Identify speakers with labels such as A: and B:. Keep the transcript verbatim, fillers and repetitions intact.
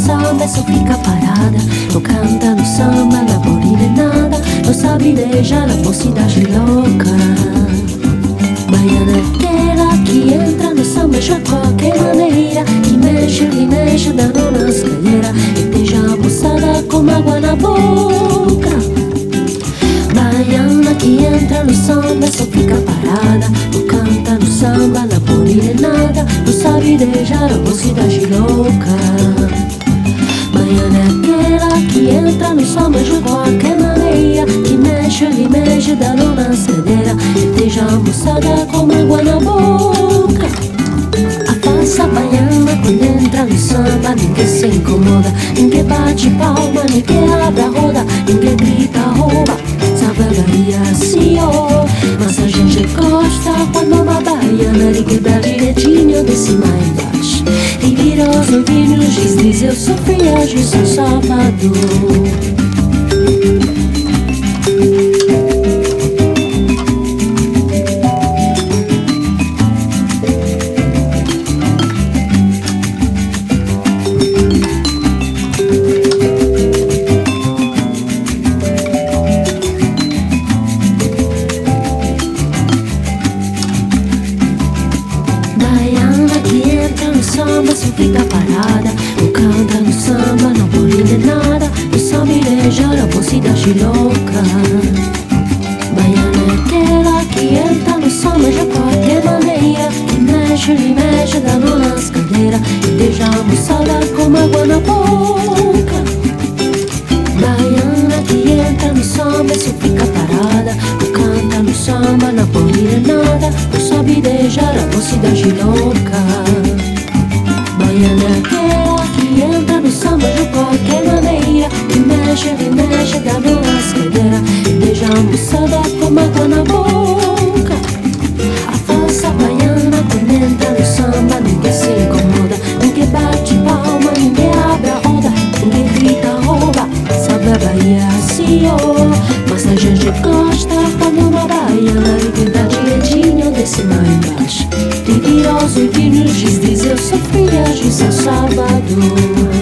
A: samba e só fica parada. Não canta no samba, não pode nem nada. Não sabe beijar a mocidade louca. Baiana é aquela que entra no samba de qualquer maneira, que mexe, remexe, dando na escalera e deixa a moçada com água na boca. Baiana que entra no samba e só fica parada. Não canta no samba, não pode nem nada. Não sabe beijar a mocidade louca. Baiana é aquela que entra no samba de qualquer maneira, que mexe, remexe, dando na escalera e deixa a moçada com água na boca. A falsa baiana quando entra no samba, ninguém se incomoda, ninguém bate palma, ninguém abre a roda, ninguém grita rouba. Sabe a Bahia assim, oh, mas a gente gosta quando uma baiana lhe quebra direitinho de cima embaixo e vira os ouvinhos, diz, diz eu sou friagem, sou Salvador. Samba só fica parada, não canta no samba, não pode nem nada. Não sabe beijar a mocidade louca. Baiana é aquela que entra no samba de qualquer maneira, que mexe e mexe, dando nas cadeiras e deixa a moçada com água na boca. Baiana que entra no samba só fica parada, não canta no samba, não pode nem nada. Não sabe beijar a mocidade louca. Baiana é aquela que entra no samba de qualquer maneira, que mexe, remexe, dando nas cadeiras e deixa a moçada com água na boca. A falsa baiana quando entra no samba, ninguém se incomoda, ninguém bate palma, ninguém abre a roda, ninguém grita rouba. Sabe a Bahia assim, oh, mas a gente gosta quando uma baiana lhe quebra direitinho de cima embaixo e vira os ouvinhos, diz, diz eu sou friagem, sou Salvador.